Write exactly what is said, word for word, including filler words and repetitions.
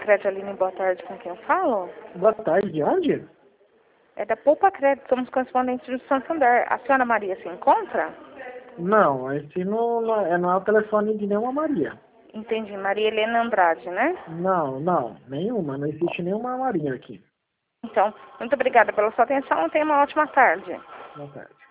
Crédito, Aline, boa tarde, com quem eu falo? Boa tarde, de onde? É da Poupa Crédito, somos correspondentes do Santander. A senhora Maria se encontra? Não, esse não, não, é, não é o telefone de nenhuma Maria. Entendi, Maria Helena Andrade, né? Não, não, nenhuma, não existe nenhuma Maria aqui. Então, muito obrigada pela sua atenção e tenha uma ótima tarde. Boa tarde.